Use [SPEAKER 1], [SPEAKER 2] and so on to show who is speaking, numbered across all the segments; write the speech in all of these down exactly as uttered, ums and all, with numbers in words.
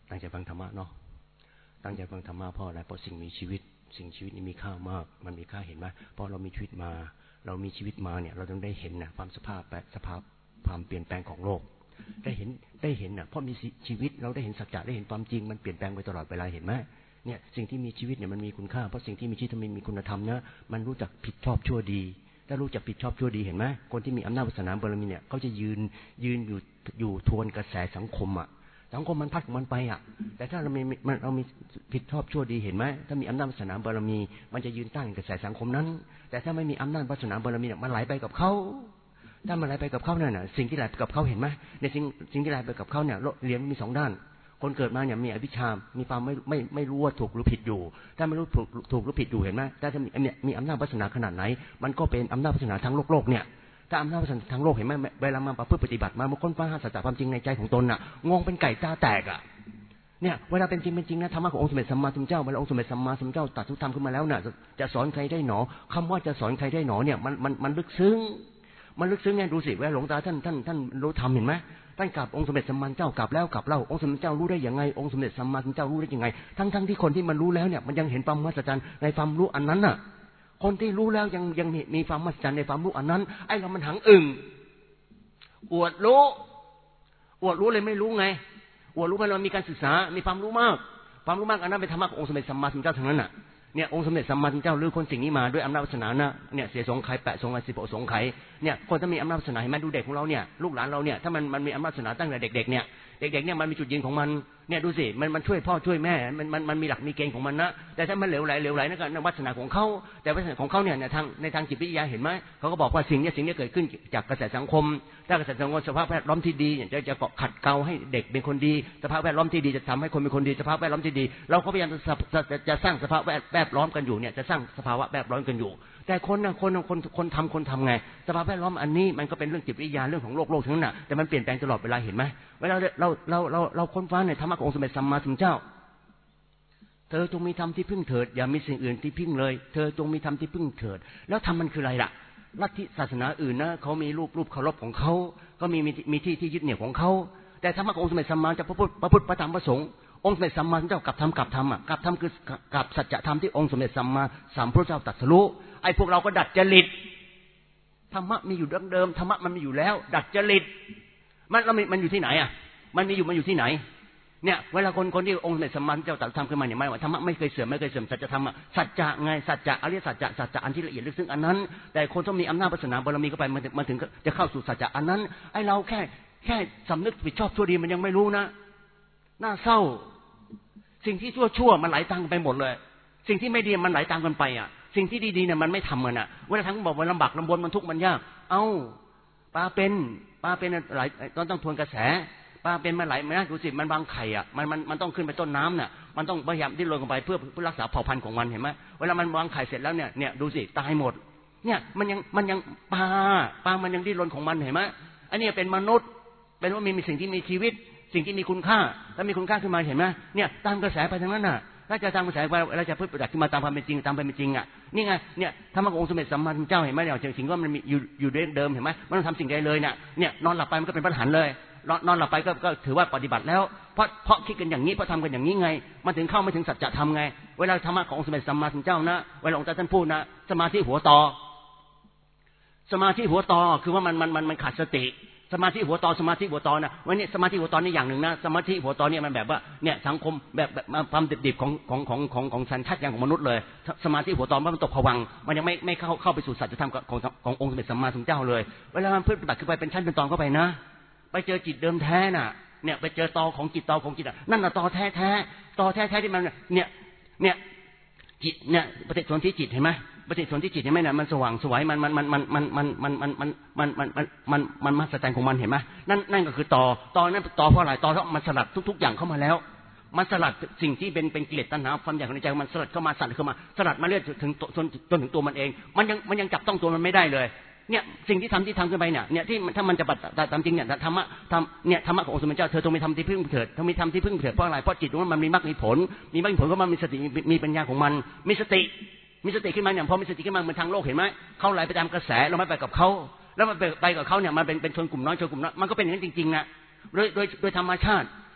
[SPEAKER 1] ตั้งใจฟังธรรมะเนาะตั้งใจฟังธรรมะเพราะอะไรเพราะสิ่งมีชีวิตสิ่งชีวิตนี้มีค่ามากมันมีค่าเห็นไหมเพราะเรามีชีวิตมาเรามีชีวิตมาเนี่ยเราต้องได้เห็นนะความสภาพแบบสภาพความเปลี่ยนแปลงของโลกได้เห็นได้เห็นนะเพราะมีชีวิตเราได้เห็นสัจจะได้เห็นความจริงมันเปลี่ยนแปลงไปตลอดเวลาเห็นไหมเนี่ยสิ่งที่มีชีวิตเนี่ยมันมีคุณค่าเพราะสิ่งที่มีชีวิตมันมีคุณธรรมนะมันรู้จักผิดชอบชั่วดีถ้ารู้จักผิดชอบชั่วดีเห็นไหมคนที่มีอำนาจวาสนาบารมีเนี่ยเขาจะยืนยืนอยู่อยู่ทวนกระแสสังคมอ่ะสังคมมันพัดของมันไปอ่ะแต่ถ้าเรามีมันเรามีผิดชอบชั่วดีเห็นไหมถ้ามีอำนาจวาสนาบารมีมันจะยืนต้านกระแสสังคมนั้นแต่ถ้าไม่มีอำนาจวาสนาบารมีเนี่ยมันไหลไปกับเขาถ้ามันไหลไปกับเขาเนี่ยนะสิ่งที่ไหลไปกับเขาเห็นไหมในสิ่งสิ่งที่ไหลไปกับเขาเนี่ยเหรียญมีสองด้านคนเกิดมาเนี่ยมีอวิชชามีความไม่ไม่ไม่รู้ว่าถูกหรือผิดอยู่ถ้าไม่รู้ถูกถูกหรือผิดอยู่เห็นไหมถ้าจะมีมีอำนาจวาสนาขนาดไหนมันก็เป็นอำนาจวาสนาทั้งโลกโลกเนี่ยถ้าอำนาจวาสนาทั้งโลกเห็นไหมเวลามาประพฤติปฏิบัติมาเมื่อค้นคว้าหาสัจจะความจริงในใจของตนน่ะงงเป็นไก่ตาแตกอ่ะเนี่ยเวลาเป็นจริงเป็นจริงนะธรรมะขององค์สมเด็จสัมมาสัมพุทธเจ้าเวลาองค์สมเด็จสัมมาสัมพุทธเจ้าตรัสธรรมขึ้นมาแล้วน่ะจะสอนใครได้หนอคำว่าจะสอนใครได้หนอเนี่ยมันมันมันลึกซึ้งมันลึกซึ้งไงดูสิเวลาหลวงตาท่านท่านท่านรู้ธรรมเห็นไหมท่านกราบองค์สมเด็จสัมมาสัมพุทธเจ้ากราบแล้วกราบเล่าองค์สมเด็จเจ้ารู้ได้ยังไงองค์สมเด็จสัมมาสัมพุทธเจ้ารู้ได้ยังไงทั้งทั้งที่คนที่มันรู้แล้วเนี่ยมันยังเห็นความมหัศจรรย์ในความรู้อันนั้นน่ะคนที่รู้แล้วยังยังมีความมหัศจรรย์ในความรู้อันนั้นไอ้เรามันหังอึ่งอวดรู้อวดรู้เลยไม่รู้ไงอวดรู้เพราะเรามีการศึกษามีความรู้มากความรู้มากอันนั้นเป็นธรรมะขององค์สมเด็จสัมมาสัมพุทธเจ้าทั้งนั้นน่ะเนี่ยองค์สมเด็จสัมมาสัมพุทธเจ้าลื้อคนสิ่งนี้มาด้วยอำนาจวาสนานะเนี่ยเสียสงไขแปะสงไขสิบสงไขเนี่ยคนถ้ามีอำนาจวาสนาเห็นไหมดูเด็กของเราเนี่ยลูกหลานเราเนี่ยถ้ามันมันมีอำนาจวาสนาตั้งแต่เด็กๆเนี่ยเด็กๆเนี่ยมันมีจุดยืนของมันเนี่ยดูสิมันมันช่วยพ่อช่วยแม่มันมันมันมีหลักมีเกณฑ์ของมันนะแต่ถ้ามันเหลวไหลเหลวไหลนั่นก็วาสนาของเขาแต่วาสนาของเขาเนี่ยในทางในทางจิตวิทยาเห็นไหมเขาก็บอกว่าสิ่งนี้สิ่งนี้เกิดขึ้นจากกระแสสังคมถ้ากระแสสังคมสภาพแวดล้อมที่ดีจะจะเกาะขัดเกลาให้เด็กเป็นคนดีสภาพแวดล้อมที่ดีจะทำให้คนเป็นคนดีสภาพแวดล้อมที่ดีเราก็พยายามจะจะสร้างสภาพแวดล้อมกันอยู่เนี่ยจะสร้างสภาวะแวดล้อมกันอยู่แต่คนนะคนคนคนทำคนทำไงสภาพแวดล้อมอันนี้มันก็เป็นเรื่องจิตวิทยาเรื่องของโลกโลกทั้งนั้นน่ะแต่มันเปลี่ยนแปลงตลอดเวลาเห็นไหมเวลาเราเราเราเราค้นคว้าในธรรมะขององค์สมเด็จสัมมาสัมพุทธเจ้าเธอจงมีธรรมที่พึ่งเถิดอย่ามีสิ่งอื่นที่พึ่งเลยเธอจงมีธรรมที่พึ่งเถิดแล้วธรรมมันคืออะไรล่ะลัทธิศาสนาอื่นนะเขามีรูปรูปเคารพของเขาก็มีมีที่ที่ยึดเหนี่ยวของเขาแต่ธรรมะขององค์สมเด็จสัมมาจะพระพุทธพระพุทธพระธรรมพระสงฆ์องค์สมเด็จสัมมาสัมพุทธเจ้ากับธรรมกับธรรมอ่ะกับธรรมคือกับสัจธรรมที่องค์สมเด็จสัมมาสัมพุทธเจ้าตรัสรู้ไอ้พวกเราก็ดัดจริตธรรมะมีอยู่ดั้งเดิมธรรมะมันมีอยู่แล้วดัดจริตมันแล้วมันอยู่ที่ไหนอ่ะมันมีอยู่มันอยู่ที่ไหนเนี่ยเวลาคนคนที่องค์สมเด็จสัมมาสัมพุทธเจ้าตรัสธรรมขึ้นมาเนี่ยหมายว่าธรรมะไม่เคยเสื่อมไม่เคยเสื่อมสัจธรรมสัจจะไงสัจจะอริยสัจจะสัจจะอันที่ละเอียดลึกซึ้งอันนั้นแต่คนต้องมีอำนาจวาสนาบารมีเข้าไปมันถึงจะเข้าสู่สัจจะอันนั้นไอ้เราแค่แค่สำนึกผิดชอบชั่วดีมันยังไม่รู้นะน่าเศร้าสิ่งที่ชั่วชั่วมันไหลตามกันไปหมดเลยสิ่งที่ไม่ดีมันไหลตามกันไปอ่ะสิ่งที่ดีๆเนี่ยมันไม่ทำกันอ่ะเวลาทั้งบอกว่าลำบากลำบนมันทุกข์มันยากเอ้าปลาเป็นปลาเป็นไหลต้องต้องทวนกระแสปลาเป็นมันไหลมันน่าดูสิมันวางไข่อ่ะมันมันมันต้องขึ้นไปต้นน้ำเนี่ยมันต้องพยายามดิ้นรนกันไปเพื่อเพื่อรักษาเผ่าพันธุ์ของมันเห็นไหมเวลามันวางไข่เสร็จแล้วเนี่ยเนี่ยดูสิตายหมดเนี่ยมันยังมันยังปลาปลามันยังดิ้นรนของมันเห็นไหมอันนี้เป็นมนุษย์เป็นว่ามีมีสิ่งที่มีชีวิตสิ่งที่มีคุณค่าแล้วมีคุณค่าขึ้นมาเห็นไหมเนี่ยตามกระแสไปทั้งนั้นน่ะถ้าจะตามกระแสไปเราจะพูดประดับขึ้นมาตามความเป็นจริงตามความเป็นจริงอ่ะนี่ไงเนี่ยธรรมะขององค์สมเด็จสัมมาสัมพุทธเจ้าเห็นไหมเนี่ยสิ่งว่ามันมีอยู่อยู่เดิมเห็นไหมมันต้องทำสิ่งใดเลยเนี่ยเนี่ยนอนหลับไปมันก็เป็นพระอรหันต์เลยนอนหลับไปก็ก็ถือว่าปฏิบัติแล้วเพราะเพราะคิดกันอย่างนี้เพราะทำกันอย่างนี้ไงมันถึงเข้าไม่ถึงสัจธรรมไงเวลาธรรมะขององค์สมเด็จสัมมาสัมพุทธเจ้านะเวลาองค์ท่านพูดนะสมาธิหัวต่อสมาธิหัวต่อคือว่ามันมันมันมันขาดสติสมาธิหัวตอสมาธิหัวตอนะวันนี้สมาธิหัวตอนี่อย่างหนึ่งนะสมาธิหัวตอเนี่ยมันแบบว่าเนี่ยสังคมแบบแบบความดิบๆของของของของของสัญชาตญาณของมนุษย์เลยสมาธิหัวตอมันตกผวังมันยังไม่ไม่เข้าเข้าไปสู่สัจธรรมของขององค์สมเด็จสัมมาสัมพุทธเจ้าเลยเวลามันปฏิบัติขึ้นไปเป็นชั้นเป็นตอนเข้าไปนะไปเจอจิตเดิมแท้น่ะเนี่ยไปเจอตอของจิตตอของจิตนั่นน่ะตอแท้แท้ตอแท้แท้ที่มันเนี่ยเนี่ยจิตเนี่ยปฏิสนธิจิตเห็นไหมปฏิสนธิจิตเห็นไหมเนี่ยมันสว่างสวยมันมันมันมันมันมันมันมันมันมันมันมันมันมันมหัศจรรย์ของมันเห็นไหมนั่นนั่นก็คือตอตอนั้นตอเพราะอะไรตอเพราะมันสลัดทุกๆอย่างเข้ามาแล้วมันสลัดสิ่งที่เป็นเป็นกิเลสตัณหาความอยากในใจมันสลัดเข้ามาสั่นเข้ามาสลัดมาเรื่อยถึงจนจนถึงตัวมันเองมันยังมันยังจับต้องตัวมันไม่ได้เลยเนี่ยสิ่งที่ทำที่ทำขึ้นไปเนี่ยเนี่ยที่ถ้ามันจะปฏิบัติตามจริงเนี่ยธรรมะธรรมเนี่ยธรรมะขององค์สมเด็จเจ้าเธอต้องมีธรรมที่พึ่งเถิดต้องมีธรรมที่พึ่งเถิดเพราะอะไรเพราะจิตของมันมีมรรคมีผลมีมรรคมีผลก็มันมีสติมีปัญญาของมันมีสติมีสติขึ้นมาเนี่ยพอมีสติขึ้นมาเหมือนทางโลกเห็นไหมเขาไหลไปตามกระแสเราไม่ไปกับเขาแล้วมันไปไปกับเขาเนี่ยมันเป็นเป็นชนกลุ่มน้อยชนกลุ่มน้อยมันก็เป็นอย่างนั้นจริงๆนะโดยโดยโดยธรรมชาติ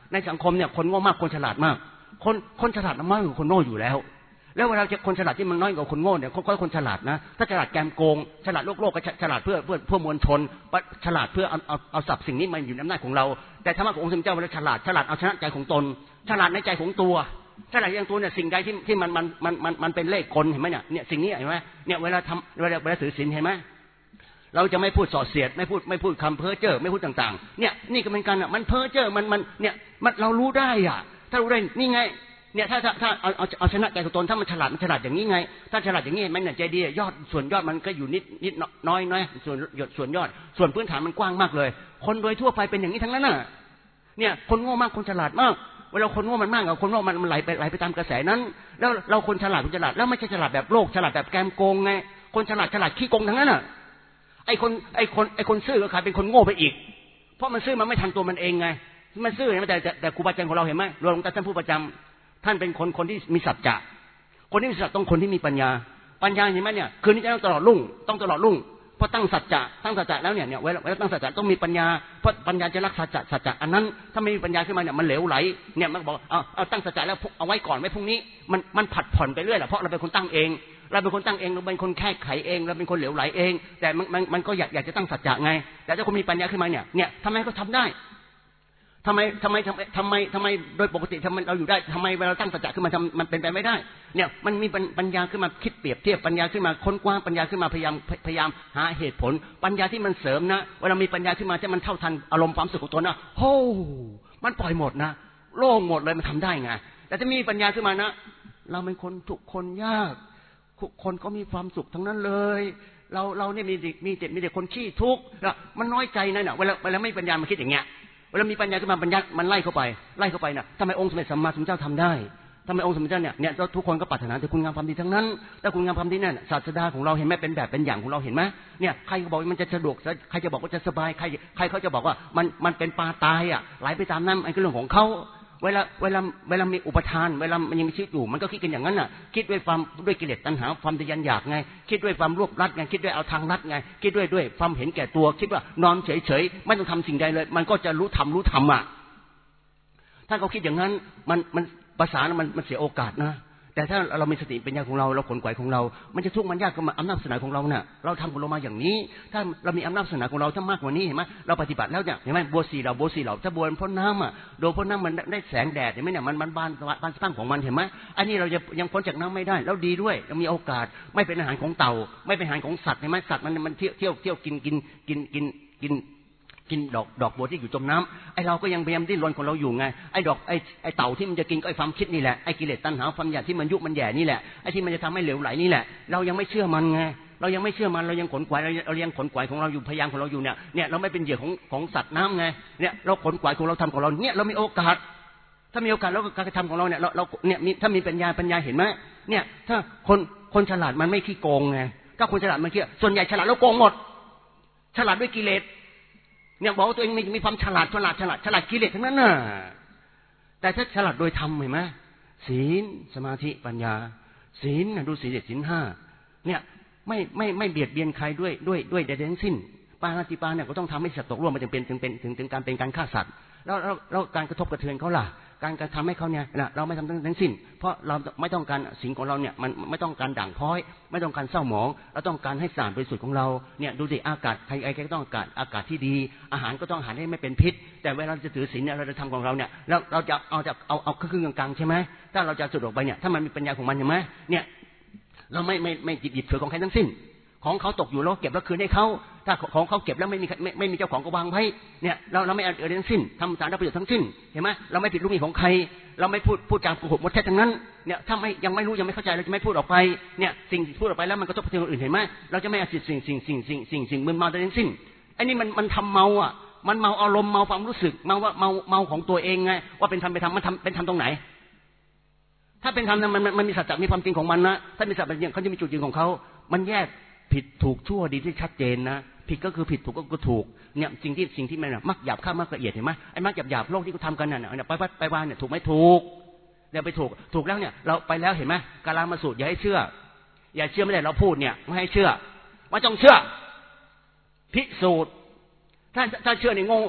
[SPEAKER 1] ในสังคมเนี่ยคนโง่มากคนฉลาดมากคนคนฉลาดมากกว่าคนโง่อยู่แล้วแล้วเวลาจะคนฉลาดที่มันน้อยกว่าคนโง่เนี่ยก็คนฉลาดนะถ้าฉลาดแกมโกงฉลาดโลกโลกก็ฉลาดเพื่อเพื่อเพื่อมวลชนฉลาดเพื่อเอาเอาเอาทรัพย์สิ่งนี้มาอยู่ในอำนาจของเราแต่ธรรมะขององค์สมเด็จเจ้าเวลาฉลาดฉลาดเอาชนะใจของตนฉลาดในใจของตัวฉลาดอย่างตัวเนี่ยสิ่งใดที่ที่มันมันมันมันมันเป็นเลขกลเห็นไหมเนี่ยเนี่ยสิ่งนี้เห็นไหมเนี่ยเวลาทำเวลาเวลาถือศีลเห็นไหมเราจะไม่พูดส่อเสียดไม่พูดไม่พูดคำเพ้อเจ้อไม่พูดต่างๆเนี่ยนี่ก็เป็นการอ่ะมันเพ้อเจ้อมันมันเนี่ยมันเรารู้ได้อ่ะถ้ารู้ได้นี่ไงเนี่ยถ้าถ้าถ้าเอาเอาเอาชนะใจของตนถ้ามันฉลาดมันฉลาดอย่างนี้ไงถ้าฉลาดอย่างนี้มันเนี่ยใจดียอดส่วนยอดมันก็อยู่นิดนิดน้อยน้อยส่วนยอดส่วนยอดส่วนพื้นฐานมันกว้างมากเลยคนโดยทั่วไปเป็นอย่างนี้ทั้งนั้นน่ะเนี่ยคนโง่มากคนฉลาดมากเวลาคนโง่มันมากกับคนโง่มันมันไหลไปไหลไปตามกระแสนั้นแล้วเราคนฉลาดคนฉลาดแล้วไม่ใช่ฉลาดแบบโลกฉลาดแบบแกมโกงไงคนฉลาดฉลาดขี้โกงทั้งนั้นน่ะไอ้คนไอ้คนไอ้คนซื่อก็กลายเป็นคนโง่ไปอีกเพราะมันซื่อมันไม่ทันตัวมันเองไงมันซื่อแต่แต่แต่ครูบาอาจารย์ของเราเห็นไหมหลวงตาท่านผู้ประจำท่านเป็นคนคนที่มีสัจจะคนที่มีสัจจะต้องคนที่มีปัญญาปัญญาเห็นไหมเนี่ยคืนนี้จะต้องตลอดรุ่งต้องตลอดรุ่งเพราะตั้งสัจจะตั้งสัจจะแล้วเนี่ยเนี่ยเวลาเวลาตั้งสัจจะต้องมีปัญญาเพราะปัญญาจะรักษาสัจจะสัจจะอันนั้นถ้าไม่มีปัญญาขึ้นมาเนี่ยมันเหลวไหลเนี่ยมันบอกเอาเอาตั้งสัจจะแล้วเอาไว้ก่อนไว้พรุ่งนี้มันมันผัดผ่อนไปเรื่อยแหละเพราะเราเป็นคนตั้งเองเราเป็นคนตั้งเองเราเป็นคนแค่ไขเองเราเป็นคนเหลวไหลเองแต่มันมันมันก็อยากอยากจะตั้งสัจจะไงแต่ถ้าคนมีปัญญาขึ้นมาเนี่ยเนี่ยทำไมเขาทำได้ทำไมทำไมทำไมทำไมทำไมโดยปกติทำไมเราอยู่ได้ทำไมเวลาตั้งสัจจะขึ้นมาทำมันเป็นไปไม่ได้เนี่ยมันมีปัญญาขึ้นมาคิดเปรียบเทียบปัญญาขึ้นมาค้นคว้าปัญญาขึ้นมาพยายามพยายามหาเหตุผลปัญญาที่มันเสริมนะเวลามีปัญญาขึ้นมาที่มันเท่าทันอารมณ์ความสุขของตนนะโอ้มันปล่อยหมดนะโล่งหมดเลยมันทำได้ไงแต่ถ้ามีปัญญาขึ้นมานะเราเป็นคนทุกคนยากทุกคนก็มีความสุขทั้งนั้นเลยเราเราเนี่ยมีมีแต่มีแต่คนขี้ทุกข์มันน้อยใจนั่นน่ะเวลาเวลาไม่ปัญญามันคิดอย่างเงี้ยเวลามีปัญญาขึ้นมาปัญญามันไล่เข้าไปไล่เข้าไปน่ะทำไมองค์สมเด็จสัมมาสัมพุทธเจ้าทำได้ทำไมองค์สมเด็จเจ้าเนี่ยเนี่ยทุกคนก็ปรารถนาแต่คุณงามความดีทั้งนั้นแต่คุณงามความดีนั่นศาสดาของเราเห็นไหมเป็นแบบเป็นอย่างของเราเห็นไหมเนี่ยใครก็บอกมันจะสะดวกใครจะบอกว่าจะสบายใครใครเขาจะบอกว่ามันมันเป็นปลาตายอ่ะไหลไปตามน้ำไอ้ก็เรื่องของเขาเวลาเวลาเวลามีอุปทานเวลามันยังมีชีวิตอยู่มันก็คิดกันอย่างนั้นน่ะคิดด้วยความด้วยกิเลสตัณหาความทะยานอยากไงคิดด้วยความรวบรัดไงคิดด้วยเอาทางรัดไงคิดด้วยด้วยความเห็นแก่ตัวคิดว่านอนเฉยๆไม่ต้องทำสิ่งใดเลยมันก็จะรู้ทำรู้ทำอ่ะถ้าเขาคิดอย่างนั้นมันมันภาษามันมันเสียโอกาสนะแต่ถ้าเรามีสติปัญญาของเราเราขนขวายของเรามันจะทุกข์มันยากก็มาอำนาจศาสนาของเราเนี่ยเราทำของเรามาอย่างนี้ถ้าเรามีอำนาจศาสนาของเราถ้ามากกว่านี้เห็นไหมเราปฏิบัติแล้วเนี่ยเห็นไหมบัวสีเราบัวสีเราถ้าบัวพ้นน้ำอ่ะโดนพ้นน้ำมันได้แสงแดดเห็นไหมเนี่ยมันมันบานบานสะพรั่งของมันเห็นไหมอันนี้เราจะยังพ้นจากน้ำไม่ได้แล้วดีด้วยเรามีโอกาสไม่เป็นอาหารของเต่าไม่เป็นอาหารของสัตว์เห็นไหมสัตว์มันมันเที่ยวเที่ยวเที่ยวกินกินกินกินกินกินดอกดอกบัวที่อยู่จมน้ำไอเราก็ยังพยายามดิ้นรนของเราอยู่ไงไอดอกไอไอเต่าที่มันจะกินก็ไอความคิดนี่แหละไอกิเลสตัณหาความอยากที่มันยุมันแย่นี่แหละไอที่มันจะทำให้เหลวไหลนี่แหละเรายังไม่เชื่อมันไงเรายังไม่เชื่อมันเรายังขนขวายเรายังขนขวายของเราอยู่พยายามของเราอยู่เนี่ยเนี่ยเราไม่เป็นเหยื่อของของสัตว์น้ำไงเนี่ยเราขนขวายของเราทำของเราเนี่ยเรามีโอกาสถ้ามีโอกาสแล้วการกระทำของเราเนี่ยเราเราเนี่ยถ้ามีปัญญาปัญญาเห็นไหมเนี่ยถ้าคนคนฉลาดมันไม่ขี้โกงไงถ้าคนฉลาดมันขี้ส่วนใหญ่ฉลาดแล้วโกงหมดฉลาดด้วยกิเลสเนี่ยบอกว่าตัวเองมีมีความฉลาดฉลาดฉลาดฉลาดกิเลสทั้งนั้นน่ะแต่ถ้าฉลาดโดยธรรมเห็นไหมศีลสมาธิปัญญาศีลดูศีลเด็ดศีลห้าเนี่ยไม่ไม่ไม่เบียดเบียนใครด้วยด้วยด้วยใดๆทั้งสิ้นปาณาติปาเนี่ยก็ต้องทำให้สัตว์ตกร่วมมันจึงเป็นถึงเป็นถึงถึงการเป็นการฆ่าสัตว์แล้วแล้วแล้วการกระทบกระเทือนเขาล่ะการกระทำให้เขาเนี่ยนะเราไม่ทำทั้งสิ้นเพราะเราไม่ต้องการสิ่งของเราเนี่ยมันไม่ต้องการด่างพร้อยไม่ต้องการเศร้าหมองเราต้องการให้สะอาดบริสุทธิ์ของเราเนี่ยดูสิอากาศใครใครก็ต้องการอากาศที่ดีอาหารก็ต้องอาหารให้ไม่เป็นพิษแต่เวลาเราจะถือศีลเนี่ยเราจะทำของเราเนี่ยแล้วเราจะเอาจากเอาเอาครึ่งกลางๆใช่ไหมถ้าเราจะสุดออกไปเนี่ยถ้ามันมีปัญญาของมันใช่ไหมเนี่ยเราไม่ไม่ไม่หยิบหยิบถือของใครทั้งสิ้นของเขาตกอยู่เราเก็บแล้วคืนให้เขาถ้าของเขาเก็บแล้วไม่มีไม่ไม่มีเจ้าของก็วางไว้เนี่ยเราเราไม่เอาอะไรทั้งสิ้นทำสาระประโยชน์ทั้งสิ้นเห็นไหมเราไม่ผิดลูกหนี้ของใครเราไม่พูดพูดจาโกหกมดแท้ทั้งนั้นเนี่ยถ้าไม่ยังไม่รู้ยังไม่เข้าใจเราจะไม่พูดออกไปเนี่ยสิ่งที่พูดออกไปแล้วมันกระทบกระเทือนคนอื่นเห็นไหมเราจะไม่เอาสิ่งสิ่งสิ่งสิ่งสิ่งสิ่งสิ่งมึนเมาทั้งสิ้นไอ้นี่มันมันทำเมาอ่ะมันเมาอารมณ์เมาความรู้สึกเมาว่าเมาเมาของตัวเองไงว่าเป็นธรรมไปทำมันทำเป็นธรรมตรงไหนถ้าเป็นธรรมมันมันมีสัจจะมีความจริงของมันนะถ้ามีสัจจะเขาจะมีจุดยืนของเขามันแยกผิดถูกชั่วดีที่ชัดเจนนะผิดก็คือผิดถูกก็คือถูกเนี่ยสิ่งที่สิ่งที่มันมักหยาบข้ามมักละเอียดเห็นไหมไอ้มักหยาบหยาบโลกที่เขาทำกันน่ะเนี่ยไปไปไปวานเนี่ยถูกไม่ถูกเดี๋ยวไปถูกถูกแล้วเนี่ยเราไปแล้วเห็นไหมกาลามาสูตรอย่าให้เชื่ออย่าเชื่อไม่ได้เราพูดเนี่ยไม่ให้เชื่อว่าต้องเชื่อพิสูจน์ถ้าถ้าเชื่อในโง่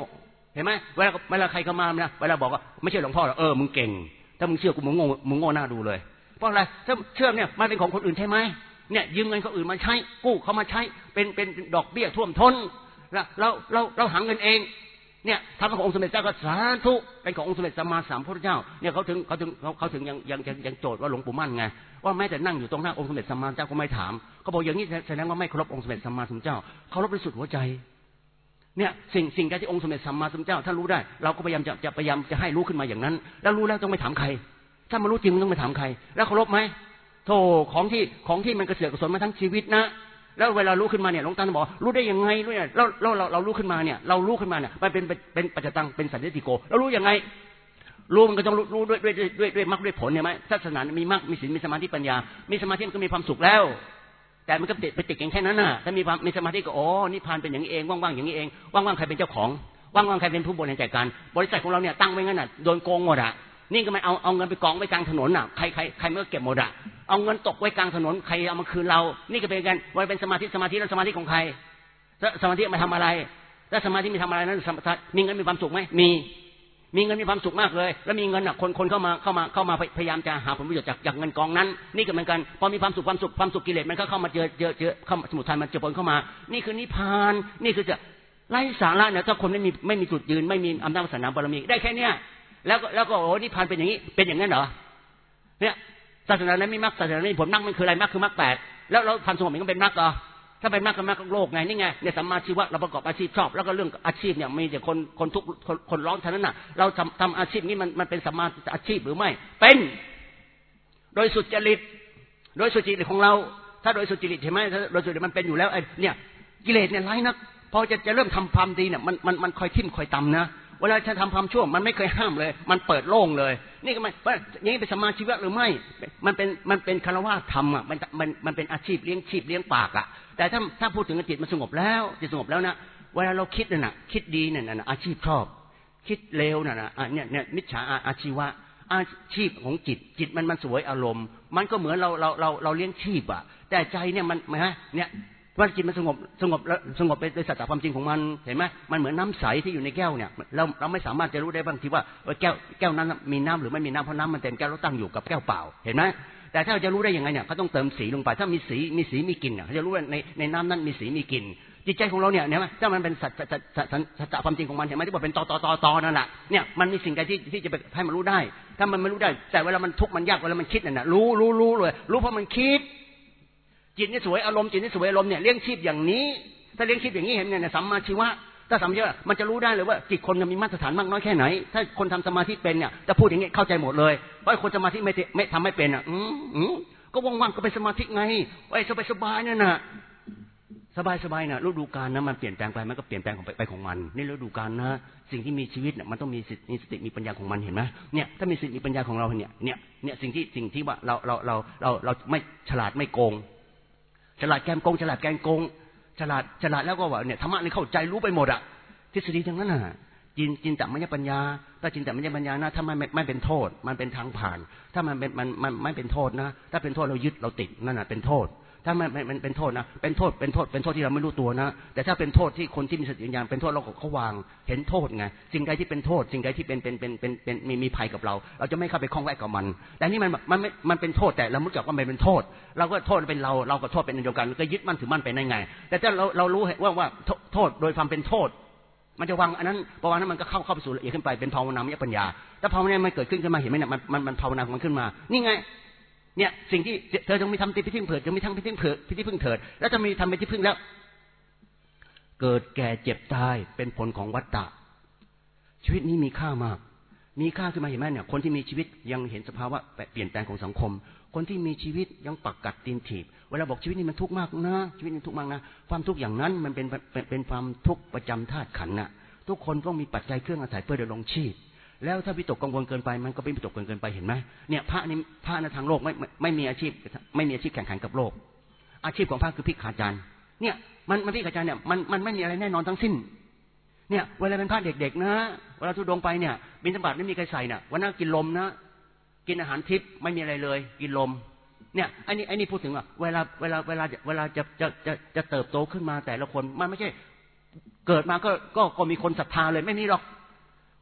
[SPEAKER 1] เห็นไหมเวลาเวลาใครเข้ามานะเวลาบอกว่าไม่ใช่หลวงพ่อหรอกเออมึงเก่งถ้ามึงเชื่อกูมึงโง่มึงโง่หน้าดูเลยเพราะอะไรถ้าเชื่อเนี่ยมันเป็นของคนอื่นใช่ไหมเนี่ยยืมเงินคนอื่นมาใช้กู้เขามาใช้เป็นเป็นดอกเบี้ยท่วมท้นแล้วเราเราเราหาเงินเองเนี่ยทำขององค์สมเด็จเจ้าก็สาธุเป็นขององค์สมเด็จสัมมาสัมพุทธเจ้าเนี่ยเขาถึงเขาถึงเขาเขาถึงยังยังยังโจทย์ว่าหลวงปู่มั่นไงว่าแม้แต่นั่งอยู่ตรงหน้าองค์สมเด็จสัมมาสัมพุทธเจ้าก็ไม่ถามเขาบอกอย่างนี้แสดงว่าไม่เคารพองค์สมเด็จสัมมาสัมพุทธเจ้าเคารพด้วยสุดหัวใจเนี่ยสิ่งสิ่งใดที่องค์สมเด็จสัมมาสัมพุทธเจ้าท่านรู้ได้เราก็พยายามจะจะพยายามจะให้รู้ขึ้นมาอย่างนั้นแล้วรู้แล้วต้องไม่ถามใครถ้ามันรู้จริงมันต้องไม่ถามใครแล้วเคารพไหมโธ่ของที่ของที่มันกระเสือกกระสนมาทั้งชีวิตนะแล้วเวลารู้ขึ้นมาเนี่ยหลวงตาบอกรู้ได้ยังไงรู้เนี่ยเราเราเราเรารู้ขึ้นมาเนี่ยเรารู้ขึ้นมาเนี่ยมันเป็นเป็นปัจจตังเป็นสันติโกเรารู้ยังไงรู้มันก็ต้องรู้ด้วยด้วยด้วยด้วยมรรคด้วยผลเนี่ยไหมศาสนามีมรรคมีศีลมีสมาธิปัญญามีสมาธิมันก็มีความสุขแล้วแต่มันก็ติดไปติดอย่างแค่นั้นน่ะถ้ามีความมีสมาธิก็อ๋อนิพพานเป็นอย่างนี้เองว่างๆอย่างนี้เองว่างๆใครเป็นเจ้าของว่างๆใครเป็นผู้บริหารจัดการบริษัทของเราเนี่ยตั้งไว้งั้นน่ะโดนโกงหมดอ่ะนี่ก็ไม่เอาเอาเงินไปกองไว้กลางถนนน่ะใครใครใครไม่เก็บหมดอ่ะเอาเงินตกไว้กลางถนนใครเอามาคืนเรานี่ก็เป็นกันไว้เป็นสมาธิสมาธิแล้วสมาธิของใครแล้วสมาธิมาทำอะไรแล้วสมาธิมีทำอะไรนั้นมีเงินมีความสุขไหมมีมีเงินมีความสุขมากเลยแล้วมีเงินอ่ะคนคนเข้ามาเข้ามาเข้ามาพยายามจะหาผลประโยชน์จากจากเงินกองนั้นนี่ก็เหมือนกันพอมีความสุขความสุขความสุขกิเลสมันก็เข้ามาเจอเจอเจอเข้าสมุทัยมันเจอปนเข้ามานี่คือนิพพานนี่คือจะไร้สาระเนี่ยถ้าคนไม่มีไม่มีจุดยืนไม่มีอำนาจวาสนาบารมีได้แค่เนี้ยแล้วก็แล้วก็โอ้นิพพานเป็นอย่างนี้เป็นอย่างนั้นเหรอเนี่ยศาสนานั้นไม่มรรคศาสนานี้ผลมรรคมันคืออะไรมรรคคือมรรคแปดแล้วแล้วความสงบมันก็เป็นมรรคเหรอถ้าเป็นมรรคก็มรรคโลกไงนี่ไงเนี่ยสัมมาชีวะเราประกอบอาชีพชอบแล้วก็เรื่องอาชีพเนี่ยมีแต่คนคนทุกคนคนร้อนเท่านั้นน่ะเราทำทำอาชีพนี้มันมันเป็นสัมมาอาชีพหรือไม่เป็นโดยสุจริตโดยสุจริตของเราถ้าโดยสุจริตใช่ไหมถ้าโดยสุจริตมันเป็นอยู่แล้วไอ้เนี่ยกิเลสเนี่ยร้ายนักพอจะจะเริ่มทำความดีเนี่ยมันมันมันคอยทิ่มคอยตำนะเวลาฉันทำความชั่วมันไม่เคยห้ามเลยมันเปิดโล่งเลยนี่ก็ไม่ว่าอย่างนี้เป็นสัมมาชีวะหรือไม่มันเป็นมันเป็นคารวะธรรมอ่ะมันมันมันเป็นอาชีพเลี้ยงชีพเลี้ยงปากอ่ะแต่ถ้าถ้าพูดถึงจิตมันสงบแล้วจิตสงบแล้วนะเวลาเราคิดน่ะคิดดีเนี่ยนะอาชีพชอบคิดเลวน่ะนะเนี่ยเนี่ยมิจฉาอาชีวะอาชีพของจิตจิตมันมันสวยอารมณ์มันก็เหมือนเราเราเราเราเลี้ยงชีพอ่ะแต่ใจเนี่ยมันนะเนี่ยว่าจิตมันสงบสงบแล้วสงบเป็นสัจธรรมความจริงของมันเห็นไหมมันเหมือนน้ำใสที่อยู่ในแก้วเนี่ยเราเราไม่สามารถจะรู้ได้บางทีว่าแก้วแก้วนั้นมีน้ำหรือไม่มีน้ำเพราะน้ำมันเต็มแก้วแล้วตั้งอยู่กับแก้วเปล่าเห็นไหมแต่ถ้าเราจะรู้ได้ยังไงเนี่ยเขาต้องเติมสีลงไปถ้ามีสีมีสีมีกลิ่นเนี่ยเขาจะรู้ว่าในในน้ำนั้นมีสีมีกลิ่นจิตใจของเราเนี่ยเห็นไหมถ้ามันเป็นสัจสัจสัจสัจธรรมความจริงของมันเห็นไหมที่ว่าเป็นตอตอตอตอนั่นแหละเนี่ยมันมีสิ่งใดที่ที่จะไปให้มันรู้ได้ถ้ามันไม่รู้ได้แต่เวลามันทุกข์มันยากเวลามันคิดเนี่ยรู้รู้รู้เลยรู้เพราะมันคิดจิตนี่สวยอารมณ์จิตนี่สวยอารมณ์เนี่ยเลี้ยงชีพอย่างนี้ถ้าเลี้ยงชีพอย่างนี้เห็นเนี่ยสัมมาชีวะถ้าสัมมาชีวะมันจะรู้ได้เลยว่าจิตคนมีมาตรฐานมากน้อยแค่ไหนถ้าคนทำสมาธิเป็นเนี่ยจะพูดอย่างนี้เข้าใจหมดเลยเพราะคนสมาธิไม่ไม่ทำไม่เป็นอ่ะอืมอืมก็ว่างๆก็เป็นสมาธิไงไอ้สบายๆเนี่ยนะสบายๆนะฤดูกาลนะมันเปลี่ยนแปลงไปมันก็เปลี่ยนแปลงของไปของมันนี่ฤดูกาลนะสิ่งที่มีชีวิตเนี่ยมันต้องมีมีสติมีปัญญาของมันเห็นไหมเนี่ยถ้ามีสติมีปัญญาของเราเนี่ยเนี่ยเนี่ยสิ่งที่สิ่งที่ว่าเราเราเราเราเราไม่ฉลาดไม่โกงฉลาดแกมโกงฉลาดแกมโกงฉลาดฉลาดแล้วก็ว่าเนี่ยธรรมะนี่เข้าใจรู้ไปหมดอะทฤษฎีทั้งนั้นน่ะจินจินตมัญญปัญญาถ้าจินตมัญญปัญญานะถ้ามันไม่ไม่เป็นโทษมันเป็นทางผ่านถ้ามันเป็นมันมันไม่เป็นโทษนะถ้าเป็นโทษเรายึดเราติดนั่นน่ะเป็นโทษถ้ามันมันเป็นโทษนะเป็นโทษเป็นโทษเป็นโทษที่เราไม่รู้ตัวนะแต่ถ้าเป็นโทษที่คนที่มีสติปัญญาเป็นโทษเราเขาวางเห็นโทษไงสิ่งใดที่เป็นโทษสิ่งใดที่เป็นเป็นเป็นเป็นเป็นมีมีภัยกับเราเราจะไม่เข้าไปคล้องแวะกับมันแต่นี่มันมันไม่มันเป็นโทษแต่เราไม่รู้จักว่ามันเป็นโทษเราก็โทษเป็นเราเราก็โทษเป็นเดียวกันก็ยึดมั่นถือมั่นเป็นได้ไงแต่ถ้าเราเรารู้ว่าว่าโทษโดยความเป็นโทษมันจะวางอันนั้นพอวางนั้นมันก็เข้าเข้าไปสู่ละเอียดขึ้นไปเป็นภาวนามยปัญญาถ้าภาวนามันเกิดขึ้นขึ้นมาเห็นไหมเนี่ยมันมันมันภาวนาของมันขึ้นมานี่ไงเนี่ยสิ่งที่เธอต้องมีทำที่พึ่งเถิดจะมีทั้งพิธีพึ่งเถิดพิธีพึ่งเถิดแล้วจะมีทำเป็นที่พึ่งแล้วเกิดแก่เจ็บตายเป็นผลของวัฏฏะชีวิตนี้มีค่ามากมีค่าขึ้นมาเห็นไหมเนี่ยคนที่มีชีวิตยังเห็นสภาวะเปลี่ยนแปลงของสังคมคนที่มีชีวิตยังปักกัดตีนถีบเวลาบอกชีวิตนี้มันทุกข์มากนะชีวิตนี้ทุกข์มากนะความทุกข์อย่างนั้นมันเป็นเป็นเป็นความทุกข์ประจำธาตุขันธ์น่ะทุกคนต้องมีปัจจัยเครื่องอาศัยเพื่อดำรงชีพแล้วถ้าวิตกกังวลเกินไปมันก็เป็นวิตกเกินไปเห็นไหมเนี่ยพระนี่พระในทางโลกไม่ไม่มีอาชีพไม่มีอาชีพแข่งขันกับโลกอาชีพของพระคือพิฆาจารย์เนี่ยมันมันพิฆาจารย์เนี่ยมันมันไม่มีอะไรแน่นอนทั้งสิ้นเนี่ยเวลาเป็นพระเด็กๆนะเวลาทุดงไปเนี่ยบิณฑบาตไม่มีใครใส่น่ะวันนั้นกินลมนะกินอาหารทิพย์ไม่มีอะไรเลยกินลมเนี่ยไอ้นี่ไอ้นี่พูดถึงว่าเวลาเวลาเวลาเวลาจะจะจะจะเติบโตขึ้นมาแต่ละคนมันไม่ใช่เกิดมาก็ก็ก็มีคนศรัทธาเลยไม่มีหรอก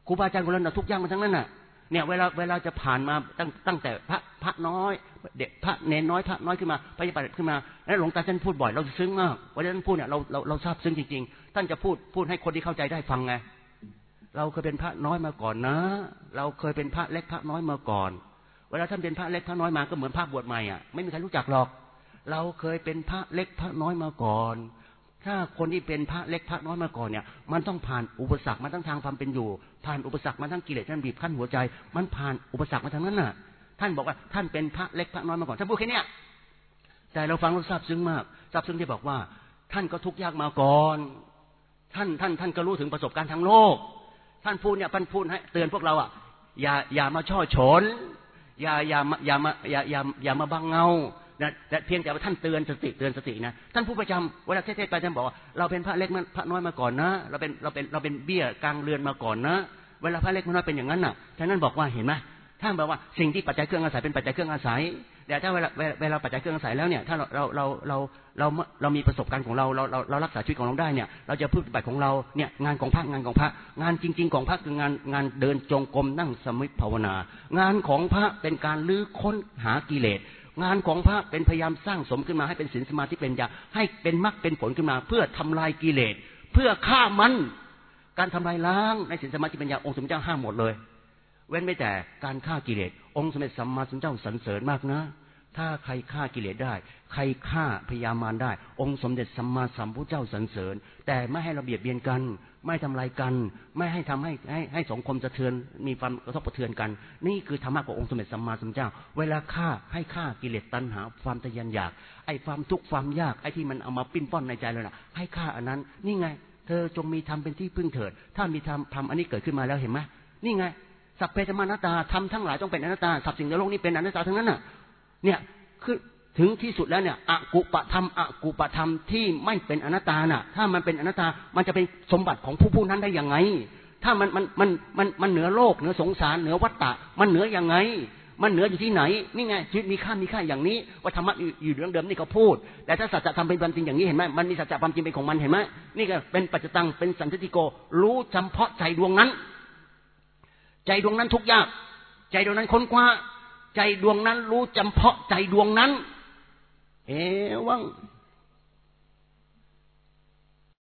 [SPEAKER 1] ครูบาอาจารย์คนนั้นทุกอย่างมาทั้งนั้นน่ะเนี่ยเวลาเวลาจะผ่านมาตั้งตั้งแต่พระพระน้อยเด็กพระเนรน้อยพระน้อยขึ้นมาปฏิบัติขึ้นมาแล้วหลวงตาท่านพูดบ่อยเราซึ้งมากเวลาท่านพูดเนี่ยเราเราเราทราบซึ้งจริงๆท่านจะพูดพูดให้คนที่เข้าใจได้ฟังไงเราเคยเป็นพระน้อยมาก่อนนะเราเคยเป็นพระเล็กพระน้อยมาก่อนเวลาท่านเป็นพระเล็กพระน้อยมาก็เหมือนพระบวชใหม่อ่ะไม่มีใครรู้จักหรอกเราเคยเป็นพระเล็กพระน้อยมาก่อนถ้าคนที่เป็นพระเล็กพระน้อยมาก่อนเนี่ยมันต้องผ่านอุปสรรคมาทั้งทางความเป็นอยู่ผ่านอุปสรรคมาทั้งกิเลสท่านบีบคั้นหัวใจมันผ่านอุปสรรคมาทั้งนั้นน่ะท่านบอกว่าท่านเป็นพระเล็กพระน้อยมาก่อนท่านพูดแค่นี้แต่เราฟังเราซาบซึ้งมากซาบซึ้งที่บอกว่าท่านก็ทุกข์ยากมาก่อนท่านท่านท่านก็รู้ถึงประสบการณ์ทางโลกท่านพูดเนี่ยท่านพูดให้เตือนพวกเราอ่ะอย่าอย่ามาช่อฉนอย่าอย่าอย่ามาอย่าอย่าอย่ามาบังเงานะแต่เพียงแต่ว่าท่านเตือนสติเตือนสตินะท่านผู้ประจำเวลาเทศไปท่านบอกว่าเราเป็นพระเล็กพระน้อยมาก่อนนะเราเป็นเราเป็นเราเป็นเบี้ยกลางเรือนมาก่อนนะเวลาพระเล็กพระน้อยเป็นอย่างนั้นน่ะท่านนั้นบอกว่าเห็นไหมท่านบอกว่าสิ่งที่ปัจจัยเครื่องอาศัยเป็นปัจจัยเครื่องอาศัยแต่ถ้าเวลาเวลาปัจจัยเครื่องอาศัยแล้วเนี่ยถ้าเราเราเราเราเราเรามีประสบการณ์ของเราเราเราเรารักษาชีวิตของเราได้เนี่ยเราจะพึ่งปฏิบัติของเราเนี่ยงานของพระงานของพระงานจริงๆของพระคืองานงานเดินจงกรมนั่งสมาธิภาวนางานของพระเป็นการลื้อค้นหากิเลสงานของพระเป็นพยายามสร้างสมขึ้นมาให้เป็นศีลสมาธิเป็นญาณให้เป็นมรรคเป็นผลขึ้นมาเพื่อทำลายกิเลสเพื่อฆ่ามันการทำลายล้างในศีลสมาธิปัญญาองค์สมเด็จเจ้าห้ามหมดเลยเว้นไม่แต่การฆ่ากิเลสองค์สมเด็จสัมมาสัมพุทธเจ้าสรรเสริญมากนะถ้าใครฆ่ากิเลสได้ใครฆ่าพยามารได้องค์สมเด็จสัมมาสัมพุทธเจ้าสรรเสริญแต่ไม่ให้เราเบียดเบียนกันไม่ทำลายกันไม่ให้ทำให้ให้ให้สังคมสะเทือนมีความกระทบกระเทือนกันนี่คือธรรมะขององค์สมเด็จสัมมาสัมพุทธเจ้าเวลาฆ่าให้ฆ่ากิเลสตัณหาความทะยานอยากไอ้ความทุกข์ความยากไอ้ที่มันเอามาปิ้นป้อนในใจเราน่ะให้ฆ่าอันนั้นนี่ไงเธอจงมีธรรมเป็นที่พึ่งเถิดถ้ามีธรรมธรรมอันนี้เกิดขึ้นมาแล้วเห็นไหมนี่ไงสัพเพธรรมานัตตาธรรมทั้งหลายต้องเป็นอนัตตาสัพสิ่งในโลกนี้เป็นอนัตตาทั้งนั้นน่ะเนี่ยคือถึงที่สุดแล้วเนี่ยอกุปธรรมอกุปธรรมที่ไม่เป็นอนัตตาน่ะถ้ามันเป็นอนัตตามันจะเป็นสมบัติของผู้ผู้นั้นได้ยังไงถ้ามันมันมันมันมันเหนือโลกเหนือสงสารเหนือวัฏฏะมันเหนือยังไงมันเหนืออยู่ที่ไหนนี่ไงชีวิตมีค่ามีค่าอย่างนี้ว่าธรรมะอยู่เรื่องเดิมนี่เขาพูดแต่ถ้าสัจธรรมเป็นความจริงอย่างนี้เห็นไหมมันมีสัจธรรมจริงเป็นของมันเห็นไหมนี่ก็เป็นปัจจตังเป็นสันทิฏฐิโกรู้เฉพาะใจดวงนั้นใจดวงนั้นทุกข์ยากใจดวงนั้นค้นคว้าใจดวงนั้นรู้เฉพาะใจดวงนั้นเอวัง